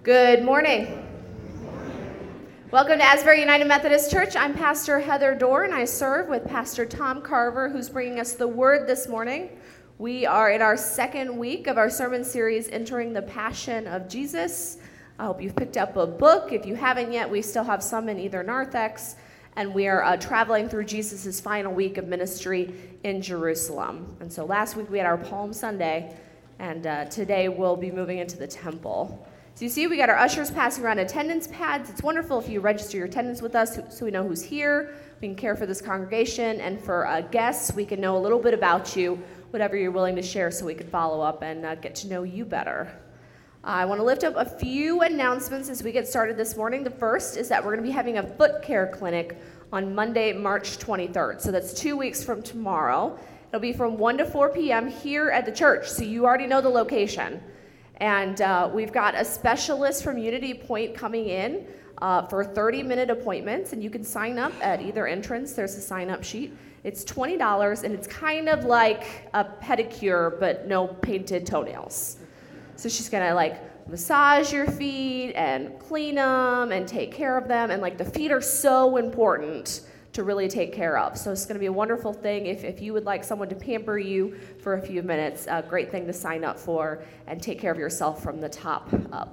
Good morning. Welcome to Asbury United Methodist Church. I'm Pastor Heather Dorr, and I serve with Pastor Tom Carver, who's bringing us the Word this morning. We are in our second week of our sermon series, Entering the Passion of Jesus. I hope you've picked up a book. If you haven't yet, we still have some in either narthex, and we are traveling through Jesus' final week of ministry in Jerusalem. And so last week we had our Palm Sunday, and today we'll be moving into the temple. So you see, we got our ushers passing around attendance pads. It's wonderful if you register your attendance with us so we know who's here. We can care for this congregation. And for guests, we can know a little bit about you, whatever you're willing to share, so we can follow up and get to know you better. I want to lift up a few announcements as we get started this morning. The first is that we're going to be having a foot care clinic on Monday, March 23rd. So that's 2 weeks from tomorrow. It'll be from 1 to 4 p.m. here at the church, so you already know the location. And we've got a specialist from Unity Point coming in for 30-minute appointments, and you can sign up at either entrance. There's a sign-up sheet. It's $20, and it's kind of like a pedicure, but no painted toenails. So she's going to, massage your feet and clean them and take care of them, and, the feet are so important to really take care of. So it's going to be a wonderful thing if you would like someone to pamper you for a few minutes. A great thing to sign up for and take care of yourself from the top up.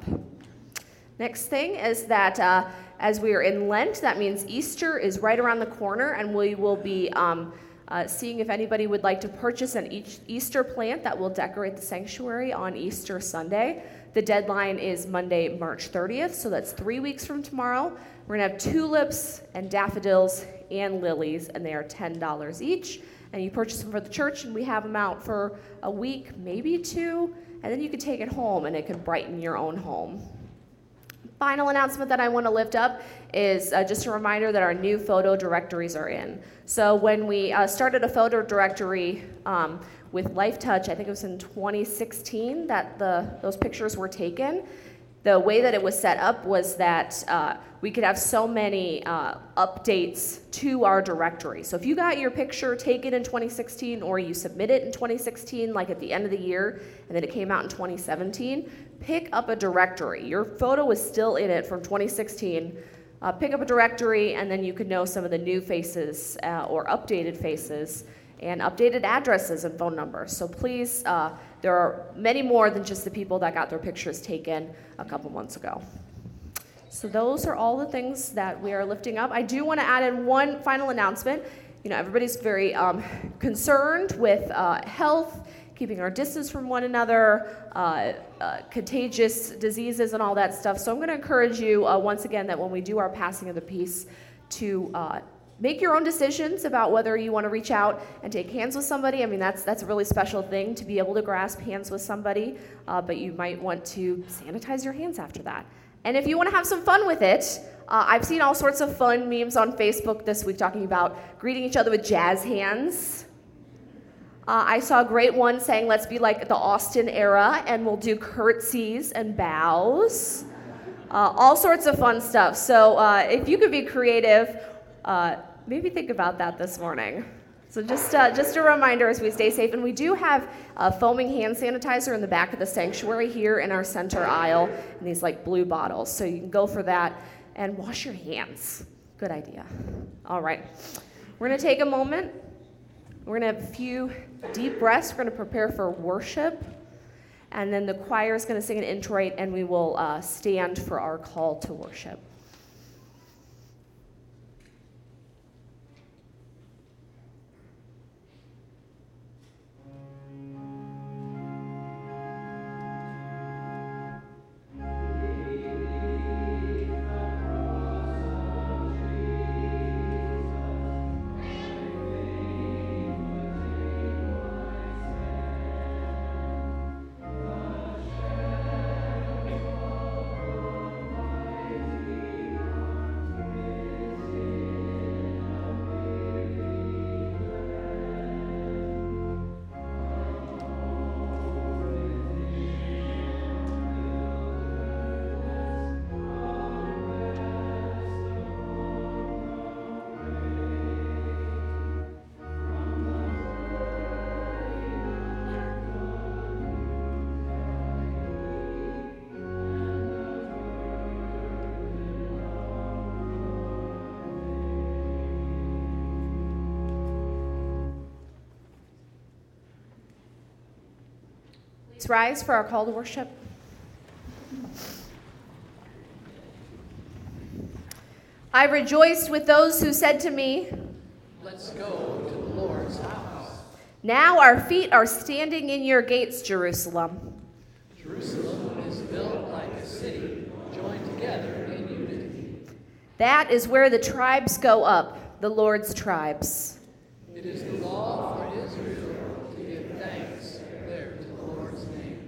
Next thing is that as we are in Lent, that means Easter is right around the corner, and we will be seeing if anybody would like to purchase an Easter plant that will decorate the sanctuary on Easter Sunday. The deadline is Monday, March 30th, so that's 3 weeks from tomorrow. We're going to have tulips and daffodils and lilies, and they are $10 each. And you purchase them for the church, and we have them out for a week, maybe two, and then you can take it home, and it can brighten your own home. Final announcement that I want to lift up is just a reminder that our new photo directories are in. So when we started a photo directory with LifeTouch, I think it was in 2016 that those pictures were taken. The way that it was set up was that we could have so many updates to our directory. So if you got your picture taken in 2016 or you submit it in 2016, like at the end of the year, and then it came out in 2017, pick up a directory. Your photo is still in it from 2016. Pick up a directory, and then you could know some of the new faces or updated faces and updated addresses and phone numbers. So please, there are many more than just the people that got their pictures taken a couple months ago. So those are all the things that we are lifting up. I do want to add in one final announcement. Everybody's very concerned with health, keeping our distance from one another, contagious diseases and all that stuff. So I'm going to encourage you once again that when we do our passing of the peace to make your own decisions about whether you want to reach out and take hands with somebody. I mean, that's a really special thing to be able to grasp hands with somebody, but you might want to sanitize your hands after that. And if you want to have some fun with it, I've seen all sorts of fun memes on Facebook this week talking about greeting each other with jazz hands. I saw a great one saying, let's be like the Austin era, and we'll do curtsies and bows. All sorts of fun stuff. So if you could be creative, maybe think about that this morning. So just a reminder as we stay safe. And we do have foaming hand sanitizer in the back of the sanctuary here in our center aisle in these blue bottles. So you can go for that and wash your hands. Good idea. All right. We're going to take a moment. We're going to have a few deep breaths. We're going to prepare for worship. And then the choir is going to sing an introit, and we will stand for our call to worship. Let's rise for our call to worship. I rejoiced with those who said to me, "Let's go to the Lord's house." Now our feet are standing in your gates, Jerusalem. Jerusalem is built like a city, joined together in unity. That is where the tribes go up, the Lord's tribes. It is the law for Israel to give thanks there to the Lord's name.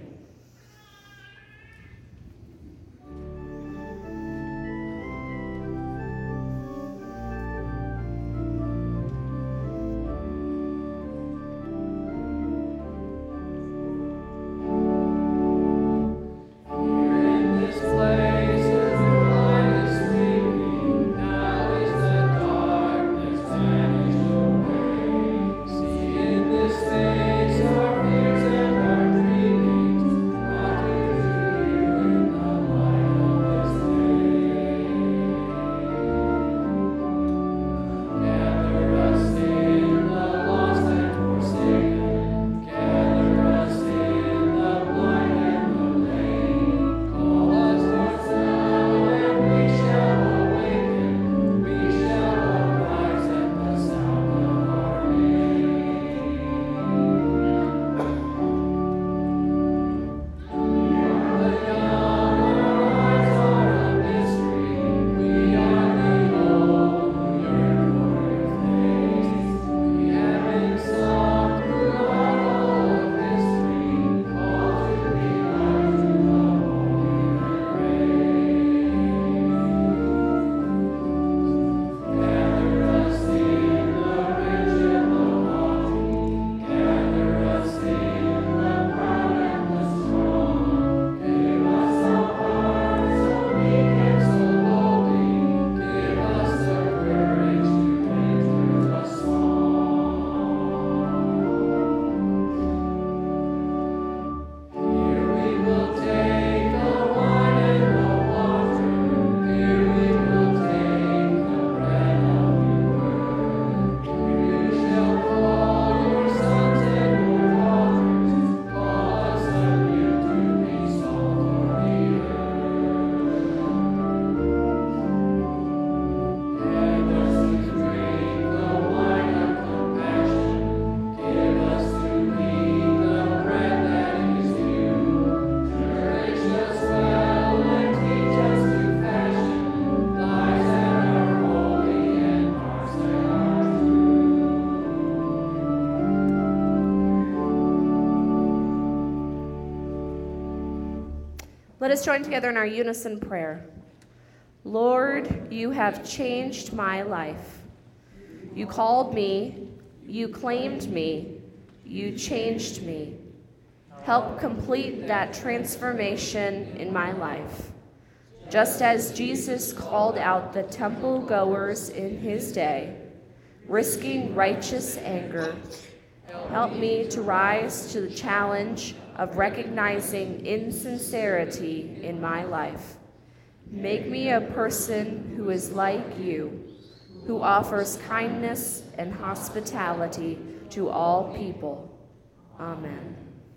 Let us join together in our unison prayer. Lord, you have changed my life. You called me, you claimed me, you changed me. Help complete that transformation in my life. Just as Jesus called out the temple goers in his day, risking righteous anger, help me to rise to the challenge of recognizing insincerity in my life. Make me a person who is like you, who offers kindness and hospitality to all people. Amen.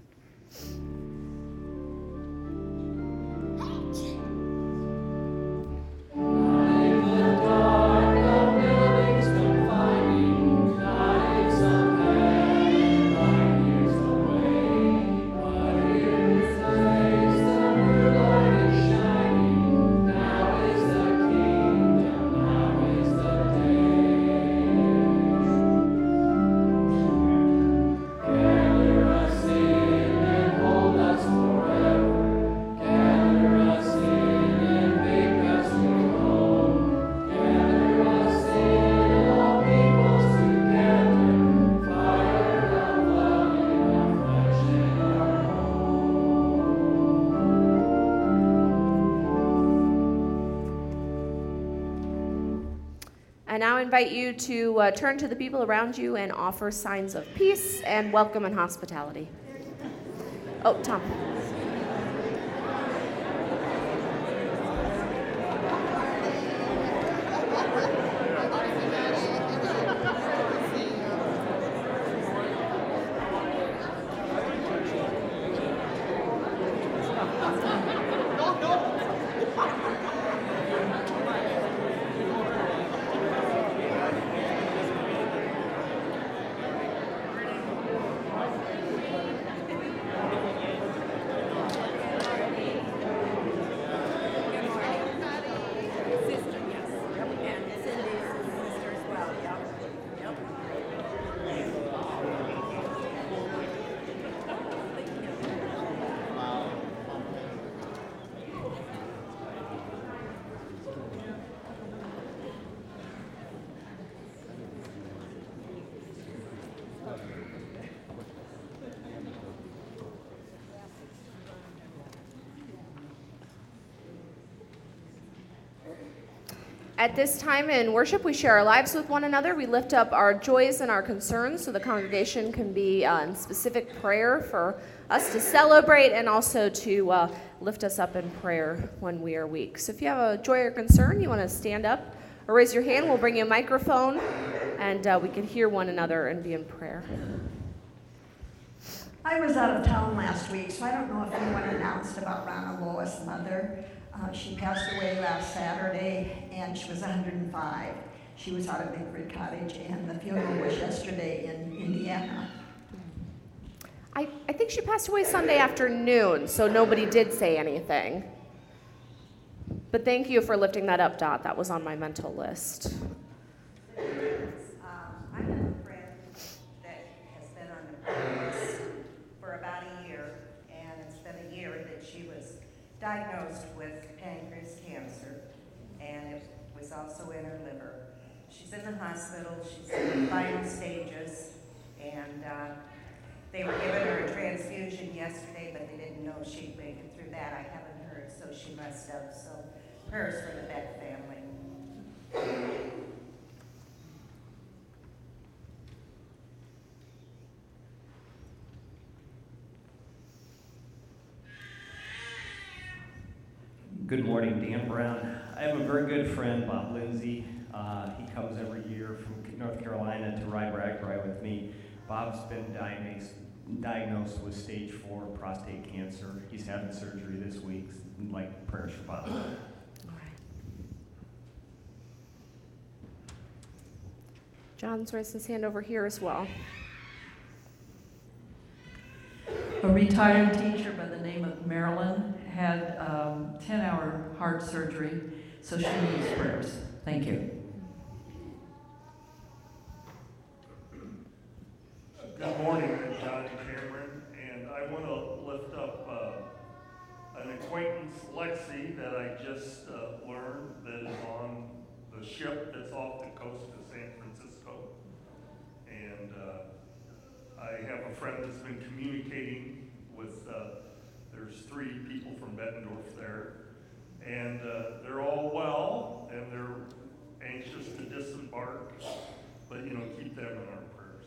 I now invite you to turn to the people around you and offer signs of peace and welcome and hospitality. Oh, Tom. At this time in worship, we share our lives with one another. We lift up our joys and our concerns so the congregation can be in specific prayer for us to celebrate and also to lift us up in prayer when we are weak. So if you have a joy or concern, you want to stand up or raise your hand, we'll bring you a microphone and we can hear one another and be in prayer. I was out of town last week, so I don't know if anyone announced about Ronna Lois' mother. She passed away last Saturday, and she was 105. She was out at Bigford Cottage, and the funeral was yesterday in Indiana. I think she passed away Sunday afternoon, so nobody did say anything. But thank you for lifting that up, Dot. That was on my mental list. I have a friend that has been on the prayer list for about a year, and it's been a year that she was diagnosed with pancreas cancer, and it was also in her liver. She's in the hospital, she's in the final stages, and they were giving her a transfusion yesterday, but they didn't know she'd make it through that. I haven't heard, so she must have. So prayers for the Beck family. Good morning, Dan Brown. I have a very good friend, Bob Lindsay. He comes every year from North Carolina to ride RAGBRAI with me. Bob's been diagnosed with stage 4 prostate cancer. He's having surgery this week. I'd like prayers for Bob. All right. John's raised his hand over here as well. A retired teacher by the name of Marilyn had 10-hour heart surgery, so she needs prayers. Thank you. Good morning, I'm Johnny Cameron, and I want to lift up an acquaintance, Lexi, that I just learned that is on the ship that's off the coast of San Francisco. And I have a friend that's been communicating with, there's 3 people from Bettendorf there, and they're all well, and they're anxious to disembark, but keep them in our prayers.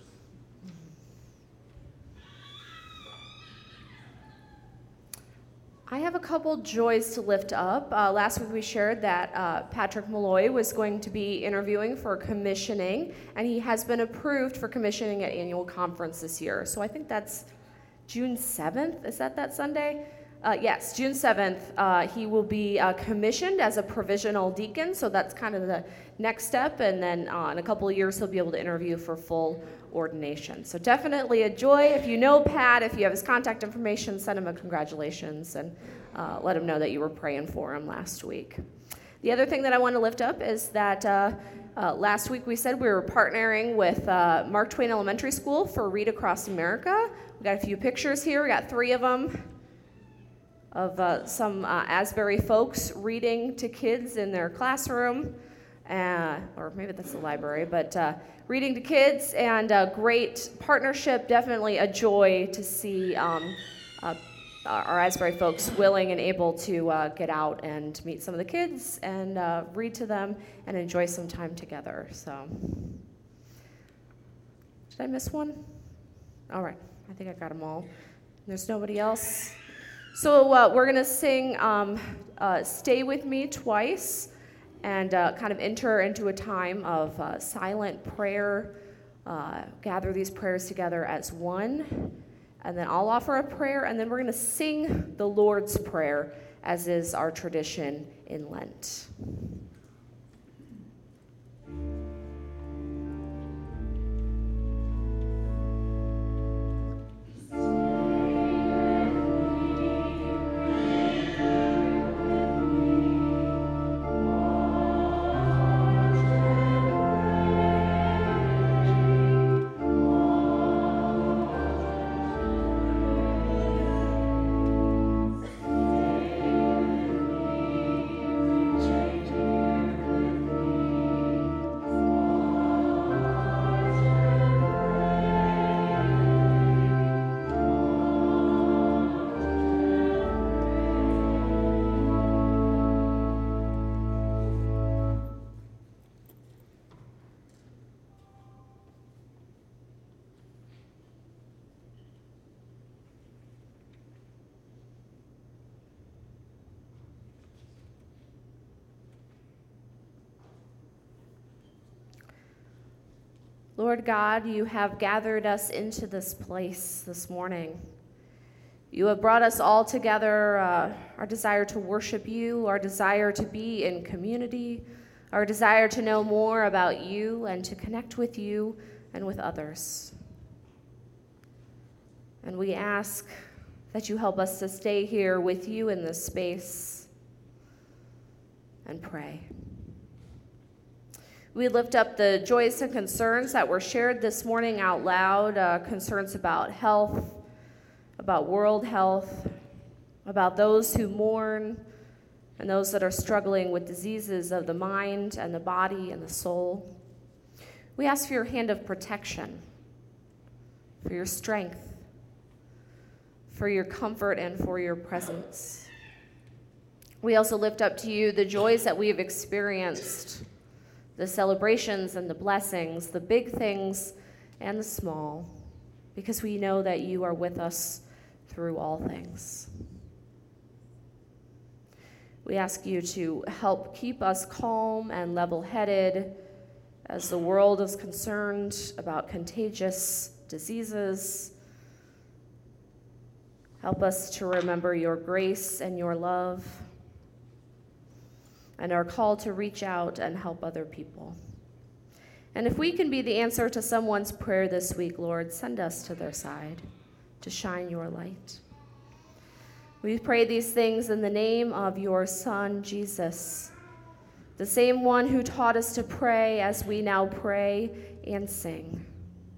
I have a couple joys to lift up. Last week we shared that Patrick Malloy was going to be interviewing for commissioning, and he has been approved for commissioning at annual conference this year. So I think that's June 7th. Is that Sunday? Yes, June 7th. He will be commissioned as a provisional deacon, so that's kind of the next step, and then in a couple of years he'll be able to interview for full ordination. So definitely a joy. If you know Pat, if you have his contact information, send him a congratulations and let him know that you were praying for him last week. The other thing that I want to lift up is that last week we said we were partnering with Mark Twain Elementary School for Read Across America. We got a few pictures here. We got 3 of them of some Asbury folks reading to kids in their classroom, or maybe that's the library, but reading to kids, and a great partnership. Definitely a joy to see our Asbury folks willing and able to get out and meet some of the kids and read to them and enjoy some time together. So, did I miss one? All right, I think I got them all. There's nobody else. So we're going to sing Stay With Me twice and kind of enter into a time of silent prayer, gather these prayers together as one, and then I'll offer a prayer, and then we're going to sing the Lord's Prayer, as is our tradition in Lent. Lord God, you have gathered us into this place this morning. You have brought us all together, our desire to worship you, our desire to be in community, our desire to know more about you and to connect with you and with others. And we ask that you help us to stay here with you in this space and pray. We lift up the joys and concerns that were shared this morning out loud, concerns about health, about world health, about those who mourn, and those that are struggling with diseases of the mind and the body and the soul. We ask for your hand of protection, for your strength, for your comfort, and for your presence. We also lift up to you the joys that we have experienced, the celebrations and the blessings, the big things and the small, because we know that you are with us through all things. We ask you to help keep us calm and level-headed as the world is concerned about contagious diseases. Help us to remember your grace and your love and our call to reach out and help other people. And if we can be the answer to someone's prayer this week, Lord, send us to their side to shine your light. We pray these things in the name of your Son, Jesus, the same one who taught us to pray as we now pray and sing.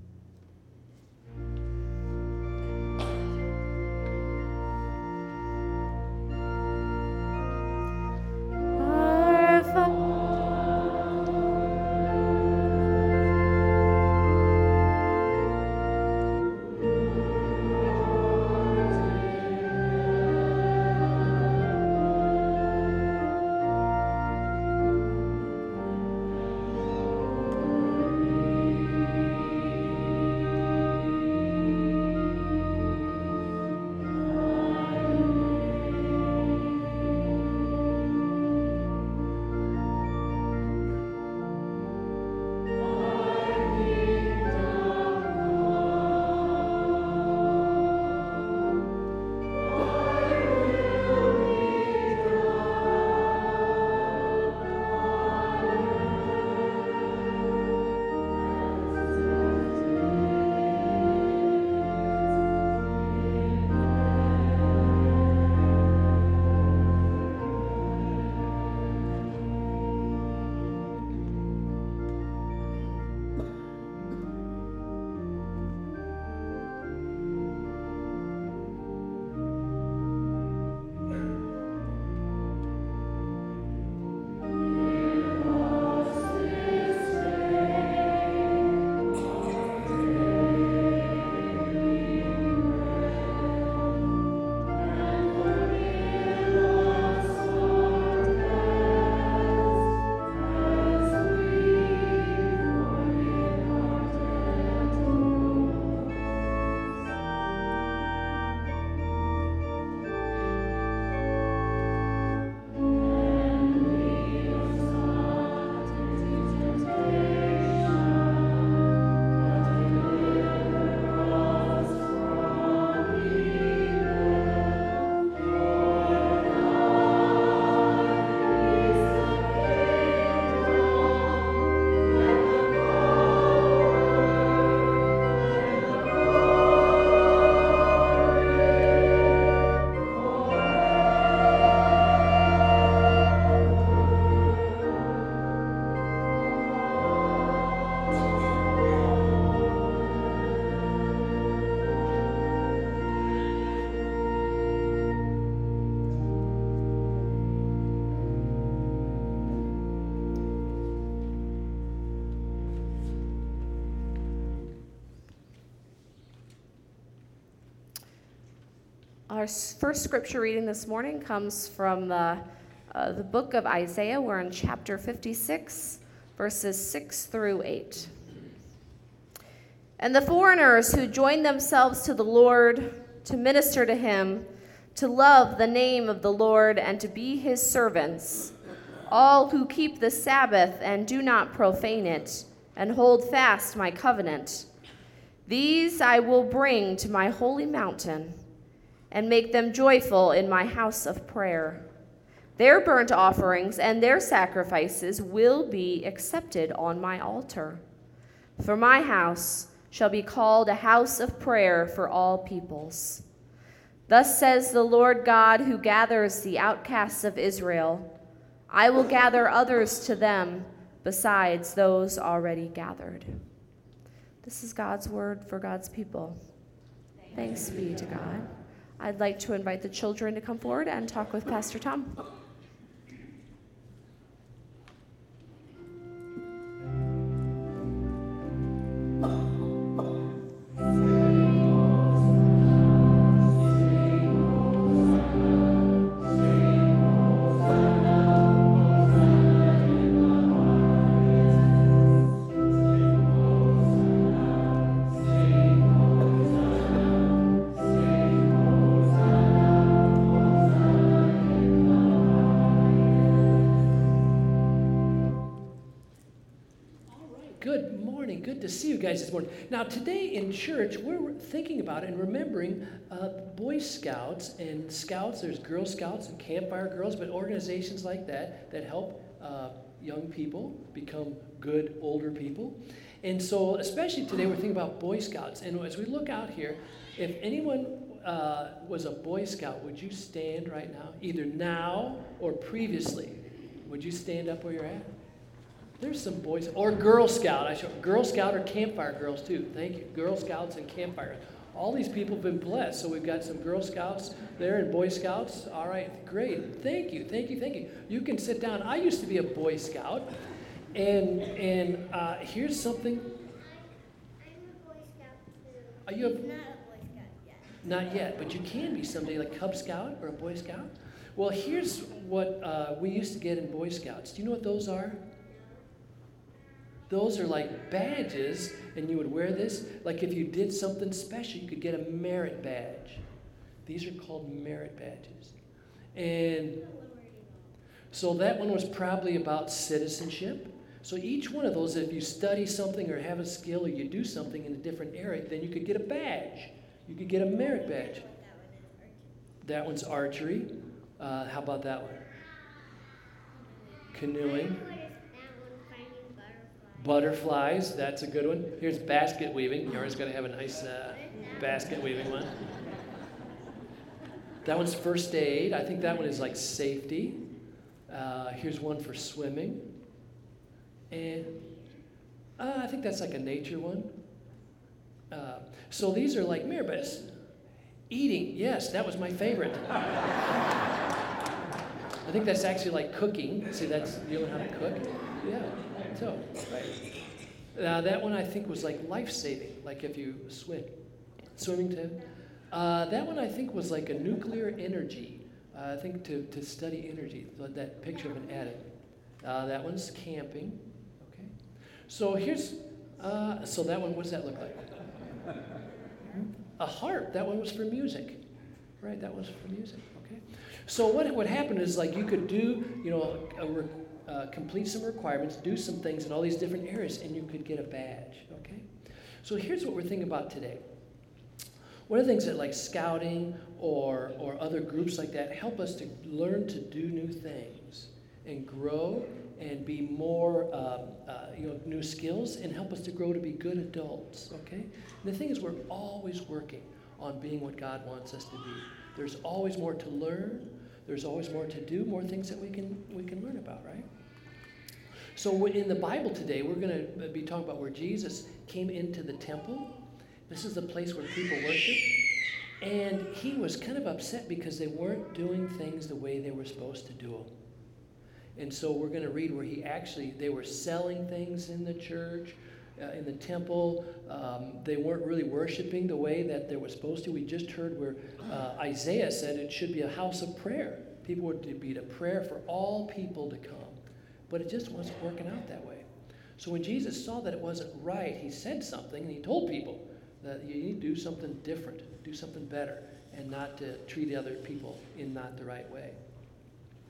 Our first scripture reading this morning comes from the book of Isaiah. We're in chapter 56, verses 6 through 8. And the foreigners who join themselves to the Lord to minister to him, to love the name of the Lord and to be his servants, all who keep the Sabbath and do not profane it, and hold fast my covenant. These I will bring to my holy mountain and make them joyful in my house of prayer. Their burnt offerings and their sacrifices will be accepted on my altar. For my house shall be called a house of prayer for all peoples. Thus says the Lord God, who gathers the outcasts of Israel. I will gather others to them besides those already gathered. This is God's word for God's people. Thanks be to God. I'd like to invite the children to come forward and talk with Pastor Tom. Good to see you guys this morning. Now, today in church, we're thinking about and remembering Boy Scouts and Scouts. There's Girl Scouts and Campfire Girls, but organizations like that help young people become good older people. And so, especially today, we're thinking about Boy Scouts. And as we look out here, if anyone was a Boy Scout, would you stand right now? Either now or previously. Would you stand up where you're at? There's some boys, or Girl Scout. Girl Scout or Campfire Girls too. Thank you. Girl Scouts and Campfire. All these people have been blessed. So we've got some Girl Scouts there and Boy Scouts. All right, great. Thank you. You can sit down. I used to be a Boy Scout, and here's something. I'm a Boy Scout too. Are you Not a Boy Scout yet. Not yet, but you can be someday, like Cub Scout or a Boy Scout. Well, here's what we used to get in Boy Scouts. Do you know what those are? Those are like badges, and you would wear this. Like if you did something special, you could get a merit badge. These are called merit badges. And so that one was probably about citizenship. So each one of those, if you study something or have a skill or you do something in a different area, then you could get a badge. You could get a merit badge. That one's archery. How about that one? Canoeing. Butterflies, that's a good one. Here's basket weaving. You're always going to have a nice basket weaving one. That one's first aid. I think that one is like safety. Here's one for swimming. And I think that's like a nature one. So these are like merit badges. Eating, yes, that was my favorite. I think that's actually like cooking. See, that's, you learn how to cook? Yeah. So, right. That one I think was like life-saving, like if you swimming too. That one I think was like a nuclear energy. I think to study energy, that picture of an atom. That one's camping. Okay. So here's, so that one, what does that look like? A harp. That one was for music. Right, that was for music. Okay. So what happened is like you could do, complete some requirements, do some things in all these different areas, and you could get a badge, okay? So here's what we're thinking about today. One of the things that like scouting or other groups like that help us to learn to do new things and grow and be more, new skills and help us to grow to be good adults, okay? And the thing is we're always working on being what God wants us to be. There's always more to learn. There's always more to do, more things that we can learn about, right? So in the Bible today, we're going to be talking about where Jesus came into the temple. This is the place where people worship. And he was kind of upset because they weren't doing things the way they were supposed to do them. And so we're going to read where they were selling things in the church, in the temple. They weren't really worshiping the way that they were supposed to. We just heard where Isaiah said it should be a house of prayer. People were to be to prayer for all people to come. But it just wasn't working out that way. So when Jesus saw that it wasn't right, he said something, and he told people that you need to do something different, do something better, and not to treat other people in not the right way.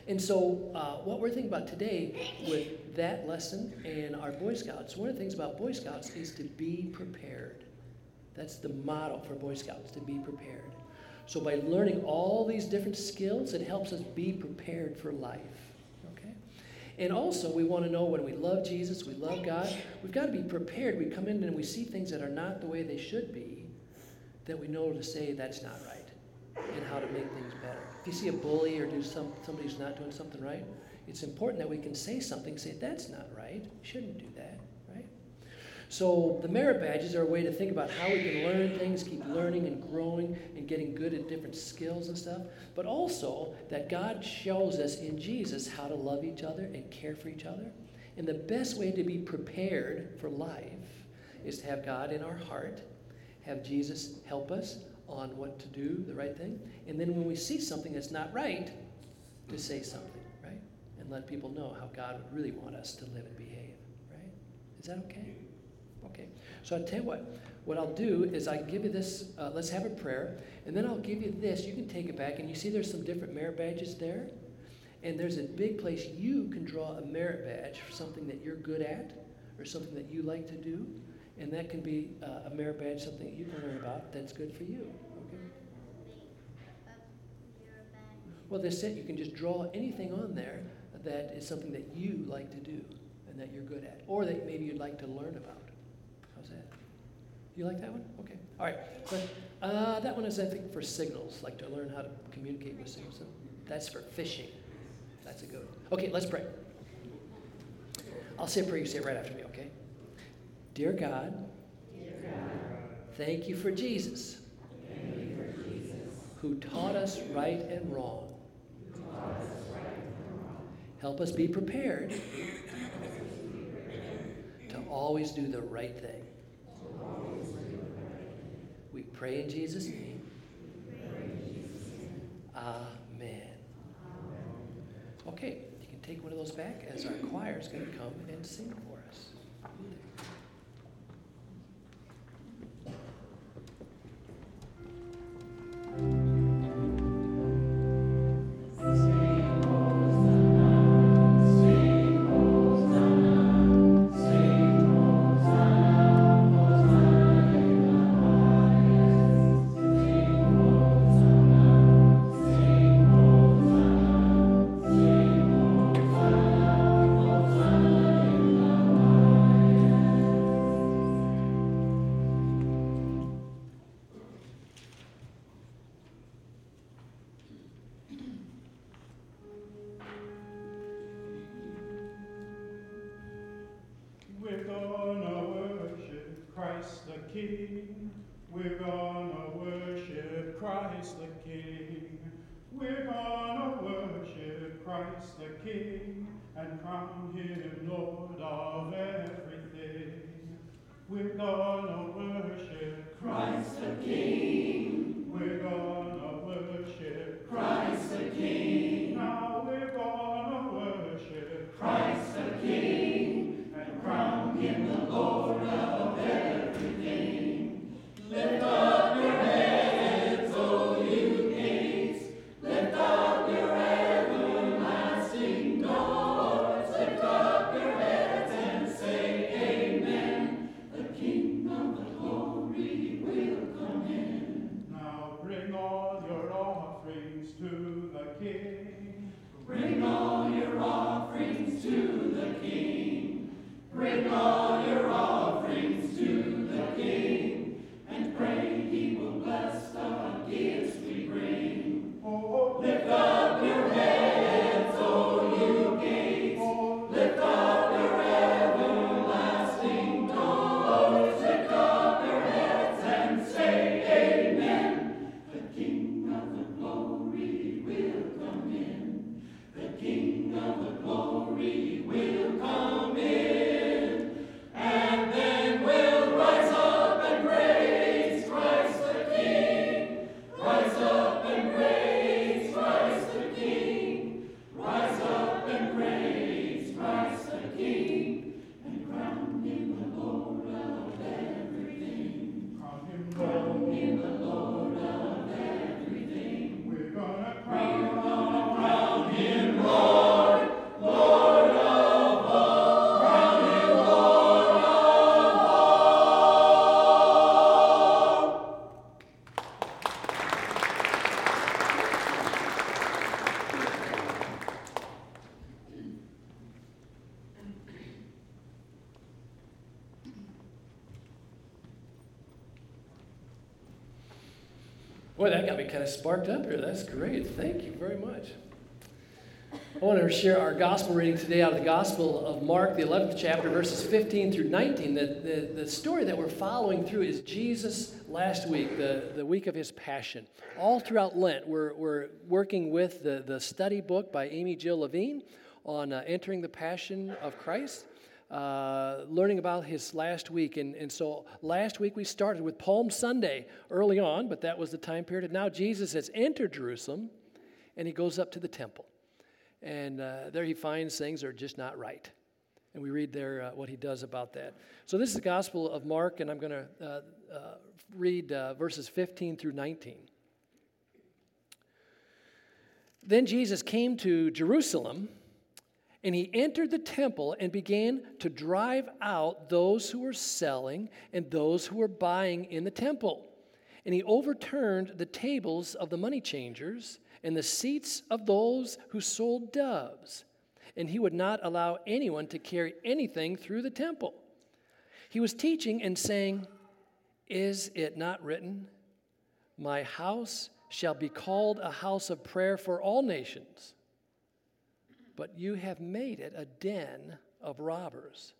And so what we're thinking about today with that lesson and our Boy Scouts, one of the things about Boy Scouts is to be prepared. That's the motto for Boy Scouts, to be prepared. So by learning all these different skills, it helps us be prepared for life. Okay? And also, we want to know when we love Jesus, we love God, we've got to be prepared. We come in and we see things that are not the way they should be, that we know to say that's not right and how to make things better. If you see a bully or somebody who's not doing something right, it's important that we can say something, say that's not right, you shouldn't do that, right? So the merit badges are a way to think about how we can learn things, keep learning and growing and getting good at different skills and stuff, but also that God shows us in Jesus how to love each other and care for each other. And the best way to be prepared for life is to have God in our heart, have Jesus help us on what to do, the right thing, and then when we see something that's not right, to say something, right? And let people know how God would really want us to live and behave, right? Is that okay? Okay. So I'll tell you what I'll do is I give you this, let's have a prayer, and then I'll give you this. You can take it back, and you see there's some different merit badges there, and there's a big place you can draw a merit badge for something that you're good at or something that you like to do. And that can be a merit badge, something that you can learn about that's good for you. Okay? Well, this it. You can just draw anything on there that is something that you like to do and that you're good at, or that maybe you'd like to learn about. How's that? You like that one? Okay. All right. But that one is, I think, for signals, like to learn how to communicate with signals. So that's for fishing. That's a good one. Okay, let's pray. I'll say a prayer. You say it right after me, okay? Dear God, thank you for Jesus, who taught us right and wrong. Help us be prepared to always do the right thing. We pray in Jesus' name. Amen. Okay, you can take one of those back as our choir is going to come and sing for us. We're gonna worship Christ the King. We're gonna worship Christ the King. We're gonna worship Christ the King and crown him Lord of everything. We're gonna worship Christ the King. We're gonna worship Christ the King. Now we're gonna worship Christ the King and crown him the Lord of everything. Lift up your heads, O you gates. Lift up your everlasting doors. Lift up your heads and say amen. The King of glory will come in. Now bring all your offerings to Boy, that got me kind of sparked up here. That's great. Thank you very much. I want to share our gospel reading today out of the Gospel of Mark, the 11th chapter, verses 15 through 19. The story that we're following through is Jesus last week, the week of his Passion. All throughout Lent, we're working with the study book by Amy Jill Levine on entering the Passion of Christ, learning about his last week. And so last week we started with Palm Sunday early on, but that was the time period. And now Jesus has entered Jerusalem, and he goes up to the temple. And there he finds things are just not right. And we read there what he does about that. So this is the Gospel of Mark, and I'm going to read verses 15 through 19. Then Jesus came to Jerusalem, and he entered the temple and began to drive out those who were selling and those who were buying in the temple. And he overturned the tables of the money changers and the seats of those who sold doves, and he would not allow anyone to carry anything through the temple. He was teaching and saying, "Is it not written, 'My house shall be called a house of prayer for all nations'? But you have made it a den of robbers."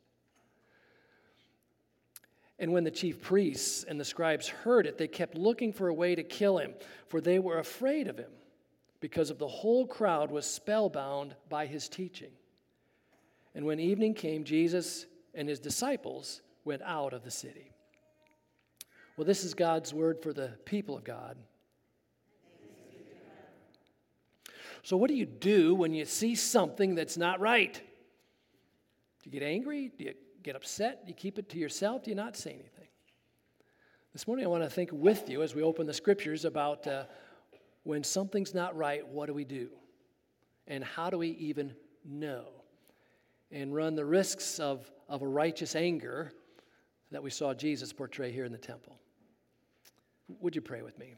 And when the chief priests and the scribes heard it, they kept looking for a way to kill him, for they were afraid of him, because of the whole crowd was spellbound by his teaching. And when evening came, Jesus and his disciples went out of the city. Well, this is God's word for the people of God. So what do you do when you see something that's not right? Do you get angry? Do you get upset? Do you keep it to yourself? Do you not say anything? This morning I want to think with you as we open the scriptures about when something's not right, what do we do? And how do we even know? And run the risks of a righteous anger that we saw Jesus portray here in the temple. Would you pray with me?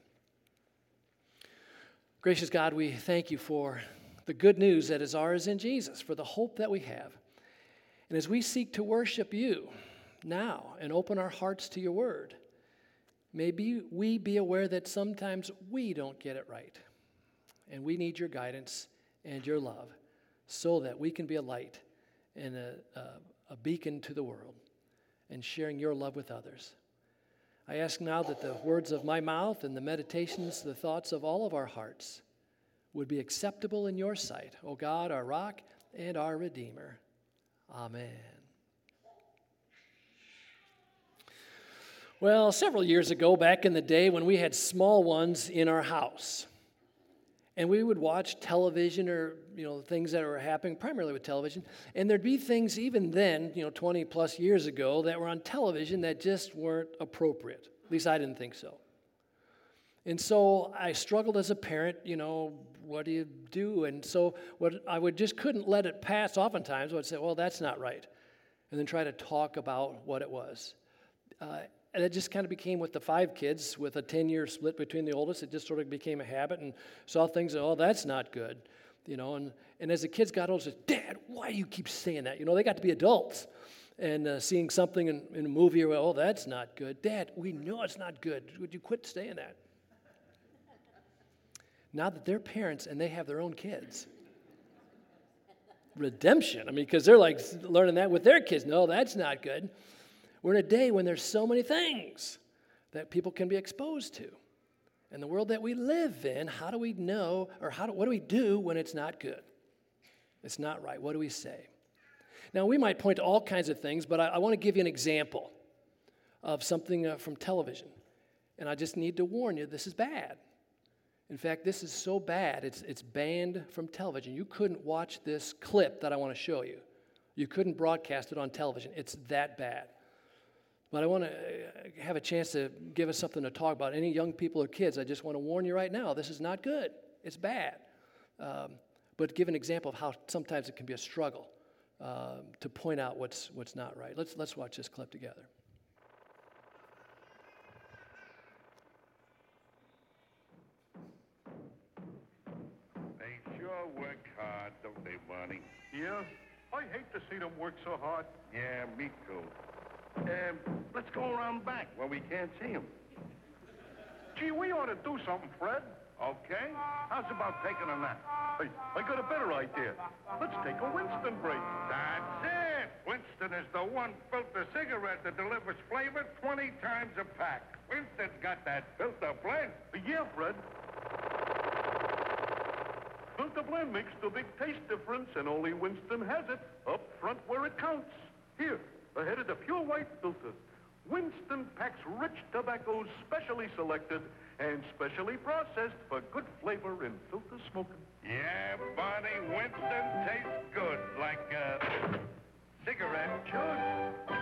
Gracious God, we thank you for the good news that is ours in Jesus, for the hope that we have. And as we seek to worship you now and open our hearts to your word, maybe we be aware that sometimes we don't get it right. And we need your guidance and your love so that we can be a light and a beacon to the world and sharing your love with others. I ask now that the words of my mouth and the meditations, the thoughts of all of our hearts would be acceptable in your sight, O God, our rock and our Redeemer. Amen. Well, several years ago, back in the day when we had small ones in our house, and we would watch television or, things that were happening, primarily with television, and there'd be things even then, 20 plus years ago, that were on television that just weren't appropriate. At least I didn't think so. And so I struggled as a parent, what do you do? And so I couldn't let it pass. Oftentimes I would say, well, that's not right, and then try to talk about what it was. And it just kind of became with the 5 kids, with a 10-year split between the oldest. It just sort of became a habit, and saw things, that's not good, And as the kids got older, I said, "Dad, why do you keep saying that?" They got to be adults. And seeing something in a movie, that's not good. "Dad, we know it's not good. Would you quit saying that?" Now that they're parents and they have their own kids. Redemption. Because they're like learning that with their kids. No, that's not good. We're in a day when there's so many things that people can be exposed to. In the world that we live in, how do we know, or what do we do when it's not good? It's not right. What do we say? Now, we might point to all kinds of things, but I want to give you an example of something from television. And I just need to warn you, this is bad. In fact, this is so bad, it's banned from television. You couldn't watch this clip that I want to show you. You couldn't broadcast it on television. It's that bad. But I want to have a chance to give us something to talk about. Any young people or kids, I just want to warn you right now, this is not good. It's bad. But give an example of how sometimes it can be a struggle to point out what's not right. Let's watch this clip together. They sure work hard, don't they, Barney? Yeah? I hate to see them work so hard. Yeah, me too. Let's go around back where we can't see them. Gee, we ought to do something, Fred. Okay? How's about taking a nap? Hey, I got a better idea. Let's take a Winston break. That's it! Winston is the one filter cigarette that delivers flavor 20 times a pack. Winston's got that filter blend. Yeah, Fred. Filter blend makes the big taste difference, and only Winston has it. Up front where it counts. Here, ahead of the pure white filter. Winston packs rich tobaccos specially selected and specially processed for good flavor in filter smoking. Yeah, Barney, Winston tastes good, like a cigarette should.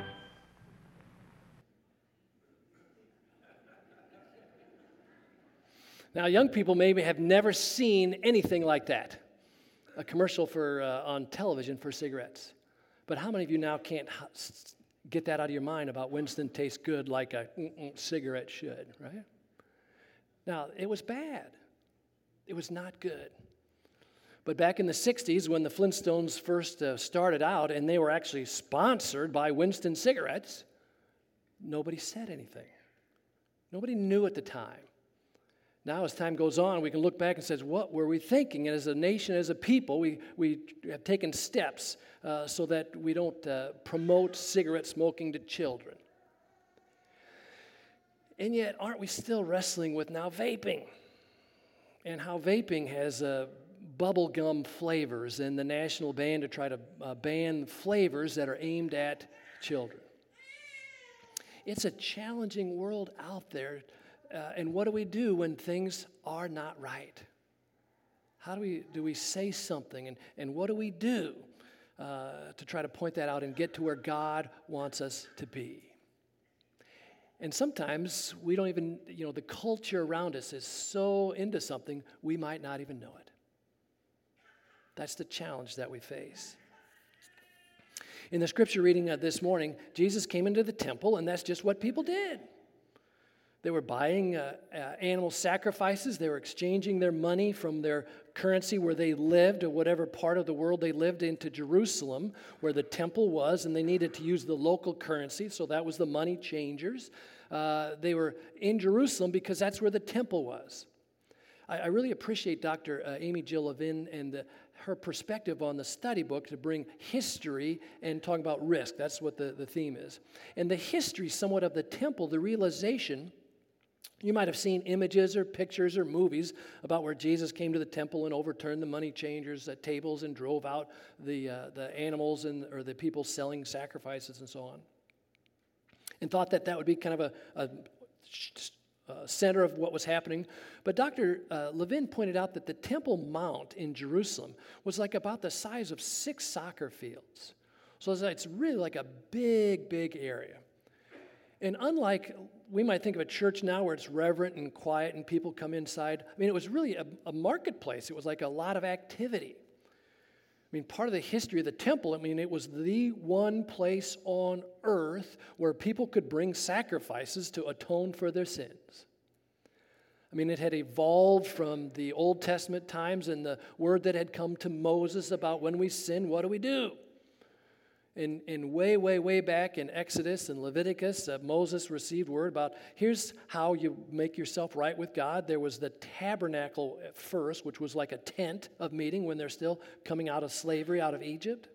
Now, young people maybe have never seen anything like that, a commercial for on television for cigarettes. But how many of you now can't get that out of your mind about Winston tastes good like a cigarette should, right? Now, it was bad. It was not good. But back in the 60s, when the Flintstones first started out, and they were actually sponsored by Winston cigarettes, nobody said anything. Nobody knew at the time. Now, as time goes on, we can look back and say, what were we thinking? And as a nation, as a people, we have taken steps so that we don't promote cigarette smoking to children. And yet, aren't we still wrestling with now vaping? And how vaping has bubblegum flavors, and the national ban to try to ban flavors that are aimed at children. It's a challenging world out there. And what do we do when things are not right? How do we say something? And what do we do to try to point that out and get to where God wants us to be? And sometimes we don't even, the culture around us is so into something, we might not even know it. That's the challenge that we face. In the scripture reading this morning, Jesus came into the temple, and that's just what people did. They were buying animal sacrifices. They were exchanging their money from their currency where they lived, or whatever part of the world they lived, into Jerusalem, where the temple was, and they needed to use the local currency, so that was the money changers. They were in Jerusalem because that's where the temple was. I really appreciate Dr. Amy Jill Levin and her perspective on the study book to bring history and talking about risk. That's what the theme is. And the history somewhat of the temple, the realization. You might have seen images or pictures or movies about where Jesus came to the temple and overturned the money changers' tables and drove out the animals or the people selling sacrifices and so on. And thought that would be kind of a center of what was happening. But Dr. Levin pointed out that the Temple Mount in Jerusalem was like about the size of 6 soccer fields. So it's really like a big, big area. And unlike, we might think of a church now where it's reverent and quiet and people come inside. I mean, it was really a marketplace. It was like a lot of activity. I mean, part of the history of the temple, it was the one place on earth where people could bring sacrifices to atone for their sins. I mean, it had evolved from the Old Testament times and the word that had come to Moses about when we sin, what do we do? And way back in Exodus and Leviticus, Moses received word about here's how you make yourself right with God. There was the tabernacle at first, which was like a tent of meeting when they're still coming out of slavery, out of Egypt.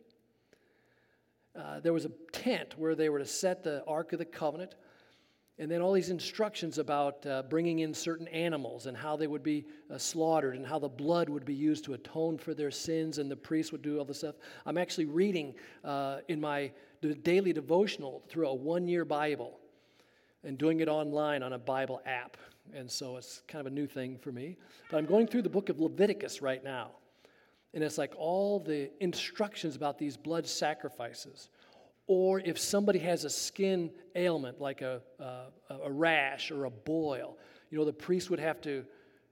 There was a tent where they were to set the Ark of the Covenant. And then all these instructions about bringing in certain animals and how they would be slaughtered and how the blood would be used to atone for their sins, and the priest would do all this stuff. I'm actually reading in my daily devotional through a 1-year Bible and doing it online on a Bible app. And so it's kind of a new thing for me. But I'm going through the book of Leviticus right now. And it's like all the instructions about these blood sacrifices. Or if somebody has a skin ailment like a rash or a boil, the priest would have to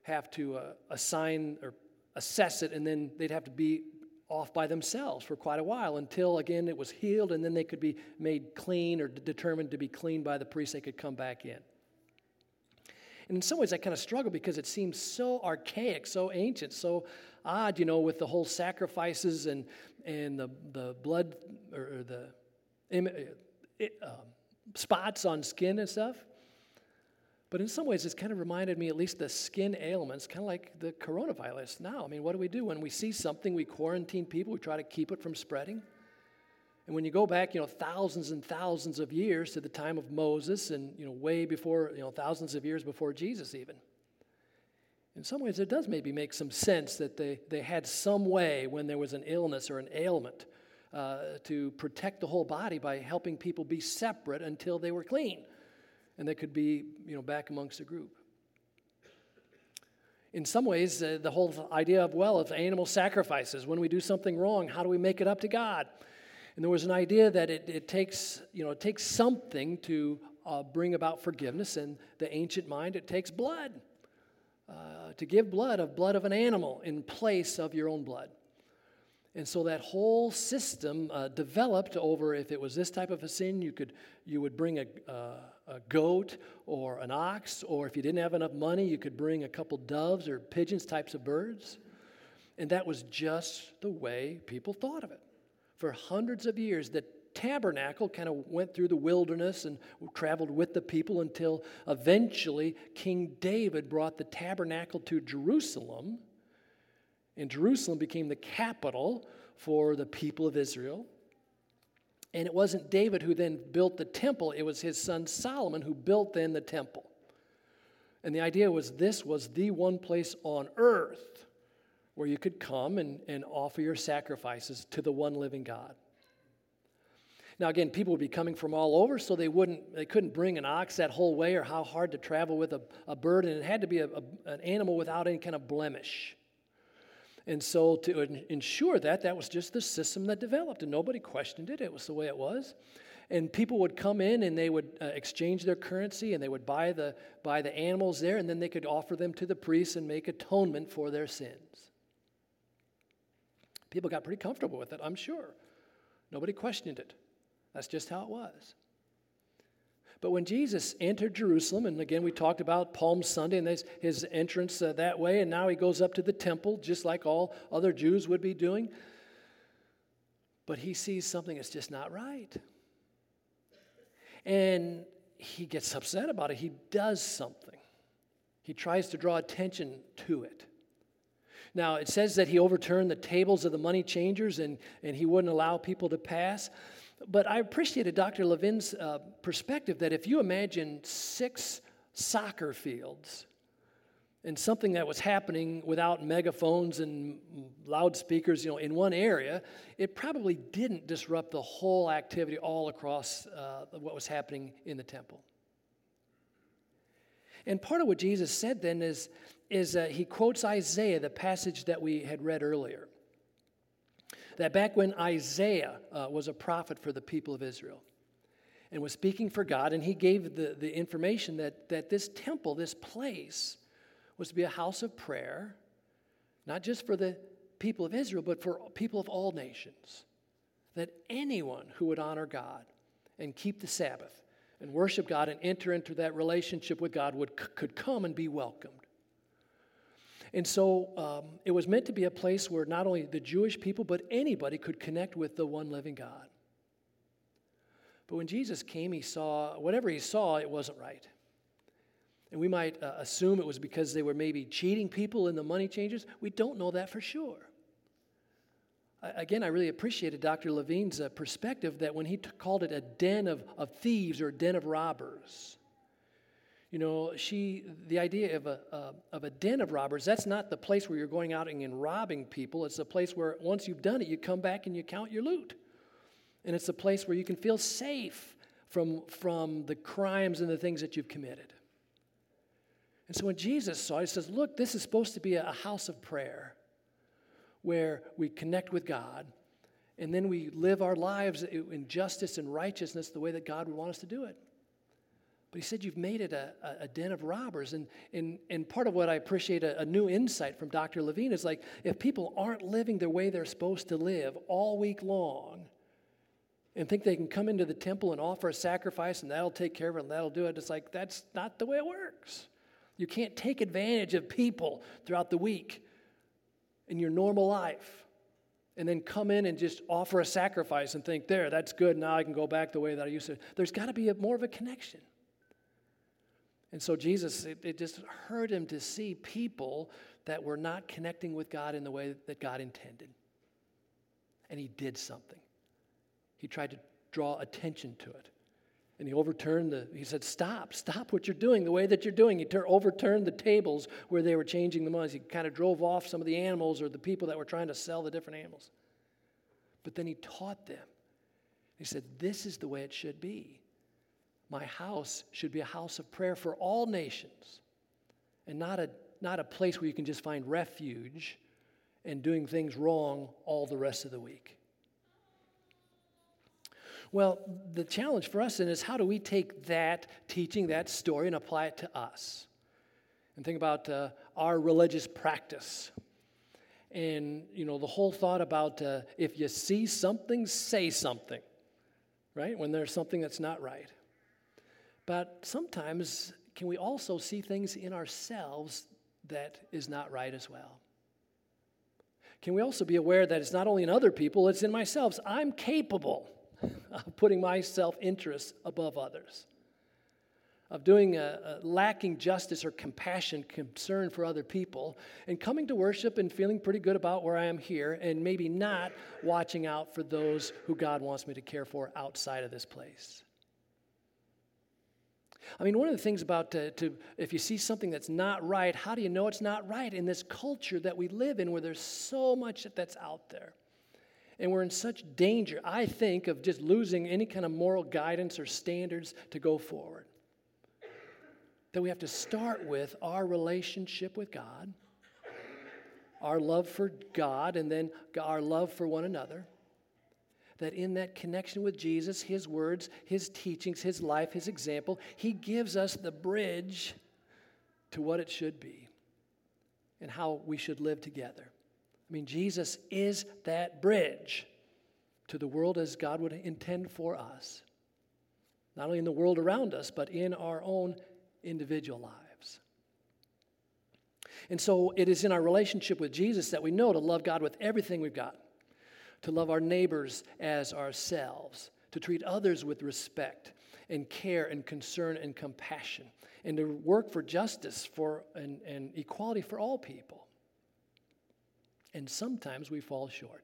assign or assess it, and then they'd have to be off by themselves for quite a while until, again, it was healed, and then they could be made clean or determined to be clean by the priest. They could come back in. And in some ways, I kind of struggle because it seems so archaic, so ancient, so odd, with the whole sacrifices and the blood or the spots on skin and stuff. But in some ways, it's kind of reminded me, at least the skin ailments, kind of like the coronavirus now. I mean, what do? When we see something, we quarantine people, we try to keep it from spreading. And when you go back, thousands and thousands of years to the time of Moses and, way before, thousands of years before Jesus even. In some ways, it does maybe make some sense that they had some way when there was an illness or an ailment to protect the whole body by helping people be separate until they were clean. And they could be, back amongst a group. In some ways, the whole idea of animal sacrifices. When we do something wrong, how do we make it up to God? And there was an idea that it takes something to bring about forgiveness. In the ancient mind, it takes blood. To give blood of an animal in place of your own blood. And so that whole system developed over, if it was this type of a sin, you would bring a goat or an ox, or if you didn't have enough money, you could bring a couple doves or pigeons, types of birds. And that was just the way people thought of it. For hundreds of years, the tabernacle kind of went through the wilderness and traveled with the people until eventually King David brought the tabernacle to Jerusalem. And Jerusalem became the capital for the people of Israel. And it wasn't David who then built the temple, it was his son Solomon who built then the temple. And the idea was this was the one place on earth where you could come and offer your sacrifices to the one living God. Now again, people would be coming from all over, so they couldn't bring an ox that whole way, or how hard to travel with a bird, and it had to be an animal without any kind of blemish. And so to ensure that was just the system that developed, and nobody questioned it. It was the way it was. And people would come in and they would exchange their currency, and they would buy the animals there, and then they could offer them to the priests and make atonement for their sins. People got pretty comfortable with it, I'm sure. Nobody questioned it. That's just how it was. But when Jesus entered Jerusalem, and again we talked about Palm Sunday and his entrance that way, and now he goes up to the temple just like all other Jews would be doing. But he sees something that's just not right. And he gets upset about it. He does something. He tries to draw attention to it. Now, it says that he overturned the tables of the money changers and he wouldn't allow people to pass. But I appreciated Dr. Levin's perspective that if you imagine 6 soccer fields and something that was happening without megaphones and loudspeakers, in one area, it probably didn't disrupt the whole activity all across what was happening in the temple. And part of what Jesus said then is he quotes Isaiah, the passage that we had read earlier. That back when Isaiah was a prophet for the people of Israel and was speaking for God, and he gave the information that this temple, this place, was to be a house of prayer, not just for the people of Israel, but for people of all nations. That anyone who would honor God and keep the Sabbath and worship God and enter into that relationship with God could come and be welcomed. And so it was meant to be a place where not only the Jewish people, but anybody could connect with the one living God. But when Jesus came, he saw, whatever he saw, it wasn't right. And we might assume it was because they were maybe cheating people in the money changers. We don't know that for sure. Again, I really appreciated Dr. Levine's perspective that when he called it a den of thieves or a den of robbers, the idea of a den of robbers, that's not the place where you're going out and robbing people. It's a place where once you've done it, you come back and you count your loot. And it's a place where you can feel safe from the crimes and the things that you've committed. And so when Jesus saw it, he says, look, this is supposed to be a house of prayer where we connect with God and then we live our lives in justice and righteousness the way that God would want us to do it. But he said, you've made it a den of robbers. And part of what I appreciate, a new insight from Dr. Levine, is like, if people aren't living the way they're supposed to live all week long and think they can come into the temple and offer a sacrifice and that'll take care of it and that'll do it, it's like, that's not the way it works. You can't take advantage of people throughout the week in your normal life and then come in and just offer a sacrifice and think, that's good, now I can go back the way that I used to. There's got to be more of a connection. And so Jesus, it just hurt him to see people that were not connecting with God in the way that God intended. And he did something. He tried to draw attention to it. And he said, stop what you're doing the way that you're doing. He overturned the tables where they were changing the money. He kind of drove off some of the animals or the people that were trying to sell the different animals. But then he taught them. He said, this is the way it should be. My house should be a house of prayer for all nations, and not a place where you can just find refuge and doing things wrong all the rest of the week. Well, the challenge for us then is, how do we take that teaching, that story, and apply it to us? And think about our religious practice. And, the whole thought about if you see something, say something, right? When there's something that's not right. But sometimes, can we also see things in ourselves that is not right as well? Can we also be aware that it's not only in other people, it's in myself? I'm capable of putting my self-interest above others, of doing lacking justice or compassion, concern for other people, and coming to worship and feeling pretty good about where I am here, and maybe not watching out for those who God wants me to care for outside of this place. I mean, one of the things about if you see something that's not right, how do you know it's not right in this culture that we live in, where there's so much that's out there? And we're in such danger, I think, of just losing any kind of moral guidance or standards to go forward. That we have to start with our relationship with God, our love for God, and then our love for one another. That in that connection with Jesus, His words, His teachings, His life, His example, He gives us the bridge to what it should be and how we should live together. I mean, Jesus is that bridge to the world as God would intend for us. Not only in the world around us, but in our own individual lives. And so it is in our relationship with Jesus that we know to love God with everything we've got, to love our neighbors as ourselves, to treat others with respect and care and concern and compassion, and to work for justice and equality for all people. And sometimes we fall short.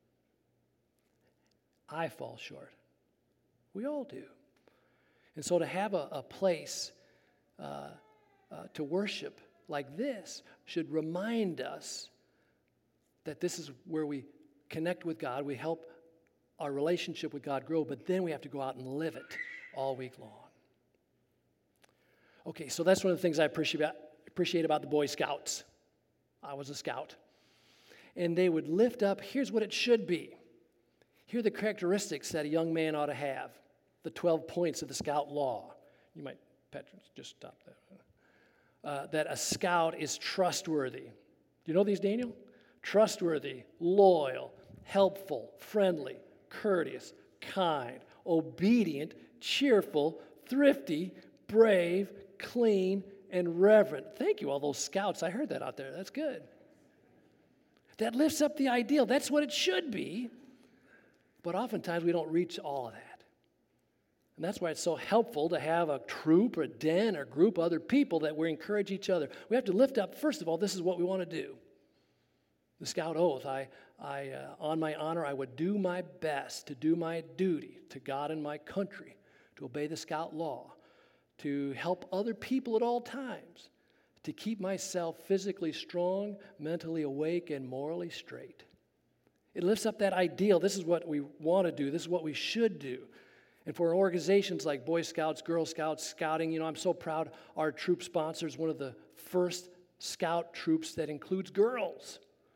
I fall short. We all do. And so to have a place to worship like this should remind us that this is where we connect with God, we help our relationship with God grow, but then we have to go out and live it all week long. Okay, so that's one of the things I appreciate about the Boy Scouts. I was a scout. And they would lift up, here's what it should be. Here are the characteristics that a young man ought to have. The 12 points of the Scout Law. You might, Patrick, just stop that. That a scout is trustworthy. Do you know these, Daniel? Trustworthy, loyal, helpful, friendly, courteous, kind, obedient, cheerful, thrifty, brave, clean, and reverent. Thank you, all those scouts. I heard that out there. That's good. That lifts up the ideal. That's what it should be. But oftentimes we don't reach all of that. And that's why it's so helpful to have a troop or a den or group of other people that we encourage each other. We have to lift up, first of all, this is what we want to do. The Scout Oath, I on my honor, I would do my best to do my duty to God and my country, to obey the Scout Law, to help other people at all times, to keep myself physically strong, mentally awake, and morally straight. It lifts up that ideal. This is what we want to do. This is what we should do. And for organizations like Boy Scouts, Girl Scouts, Scouting, I'm so proud our troop sponsors, one of the first Scout troops that includes girls.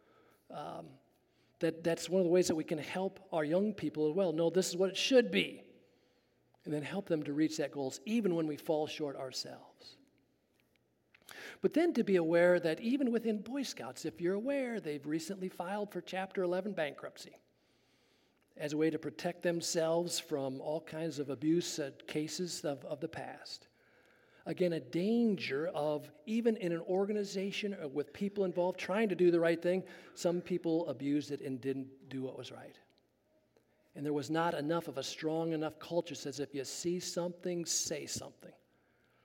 That's one of the ways that we can help our young people as well know this is what it should be, and then help them to reach that goals even when we fall short ourselves. But then to be aware that even within Boy Scouts, if you're aware, they've recently filed for Chapter 11 bankruptcy as a way to protect themselves from all kinds of abuse cases of the past. Again, a danger of, even in an organization with people involved trying to do the right thing, some people abused it and didn't do what was right. And there was not enough of a strong enough culture that says if you see something, say something.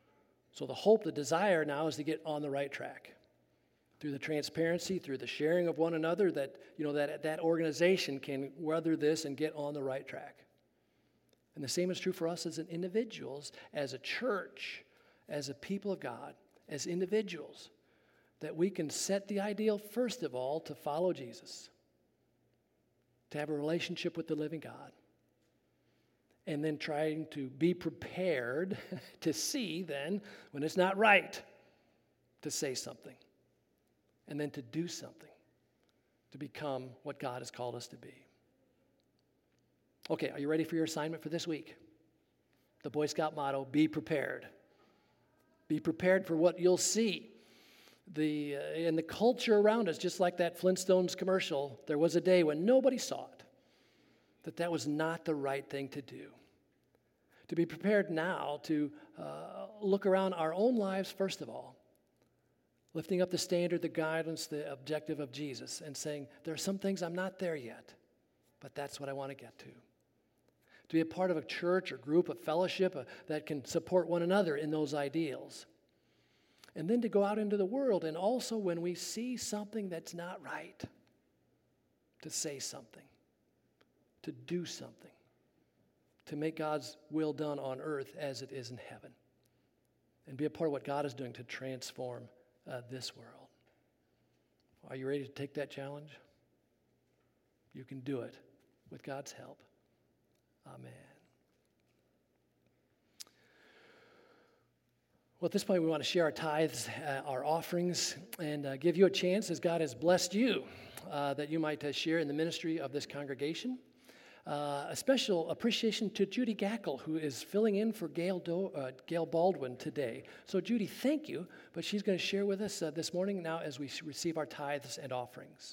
So the hope, the desire now is to get on the right track. Through the transparency, through the sharing of one another, that organization can weather this and get on the right track. And the same is true for us as individuals, as a church, as a people of God, as individuals, that we can set the ideal, first of all, to follow Jesus, to have a relationship with the living God, and then trying to be prepared to see then, when it's not right, to say something, and then to do something, to become what God has called us to be. Okay, are you ready for your assignment for this week? The Boy Scout motto, be prepared. Be prepared for what you'll see. In the culture around us, just like that Flintstones commercial, there was a day when nobody saw it, that was not the right thing to do. To be prepared now to look around our own lives, first of all, lifting up the standard, the guidance, the objective of Jesus, and saying, there are some things I'm not there yet, but that's what I want to get to. To be a part of a church or group, a fellowship that can support one another in those ideals. And then to go out into the world, and also when we see something that's not right, to say something, to do something, to make God's will done on earth as it is in heaven, and be a part of what God is doing to transform this world. Are you ready to take that challenge? You can do it with God's help. Amen. Well, at this point, we want to share our tithes, our offerings, and give you a chance, as God has blessed you, that you might share in the ministry of this congregation. A special appreciation to Judy Gackle, who is filling in for Gail Baldwin today. So, Judy, thank you, but she's going to share with us this morning now as we receive our tithes and offerings.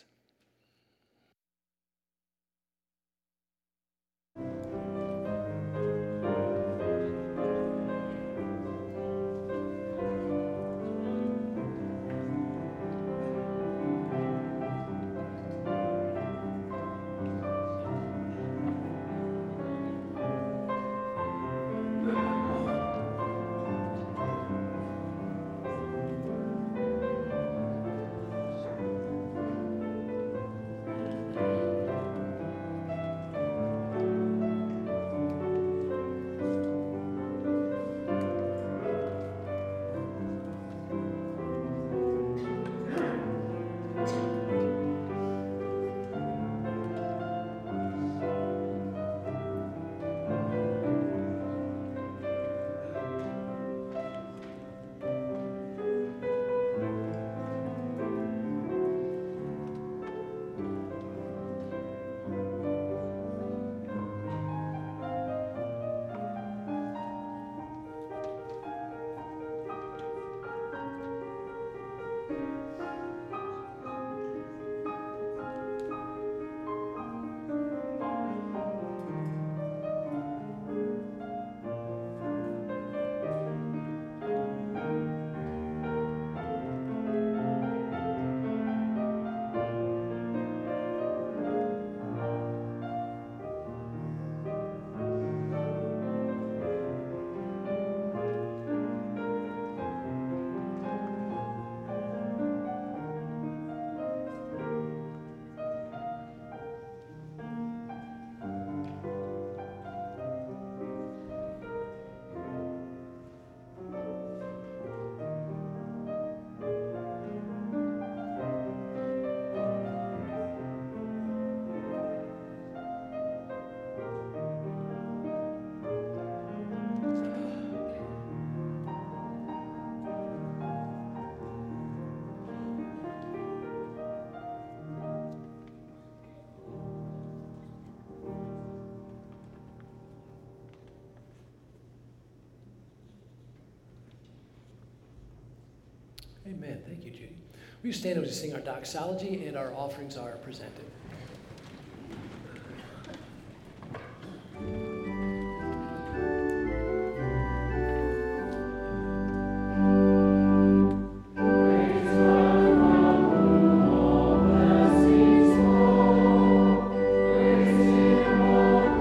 Amen. Thank you, Judy. Will you stand as we sing our doxology and our offerings are presented?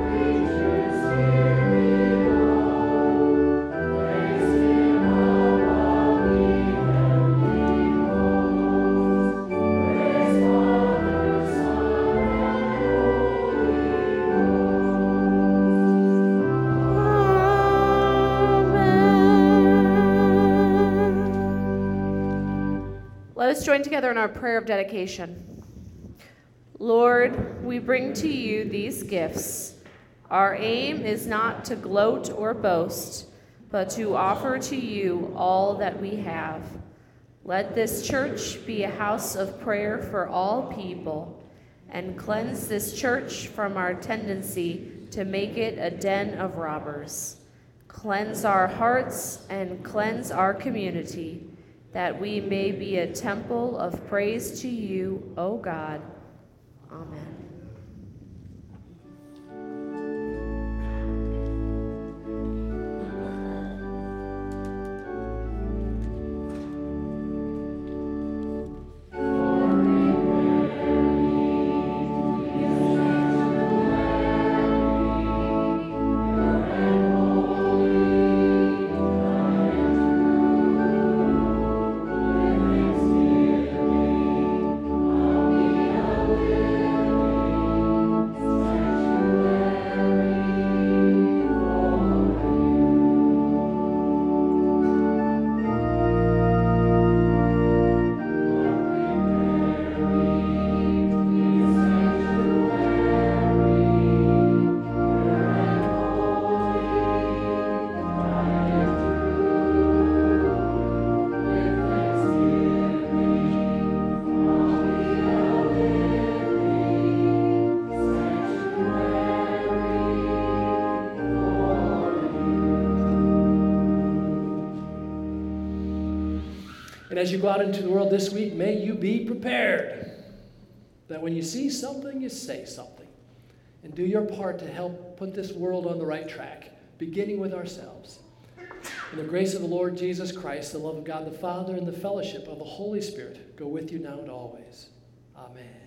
Praise us join together in our prayer of dedication. Lord, we bring to you these gifts. Our aim is not to gloat or boast, but to offer to you all that we have. Let this church be a house of prayer for all people, and cleanse this church from our tendency to make it a den of robbers. Cleanse our hearts and cleanse our community, that we may be a temple of praise to you, O God. Amen. And as you go out into the world this week, may you be prepared that when you see something, you say something. And do your part to help put this world on the right track, beginning with ourselves. And the grace of the Lord Jesus Christ, the love of God the Father, and the fellowship of the Holy Spirit go with you now and always. Amen.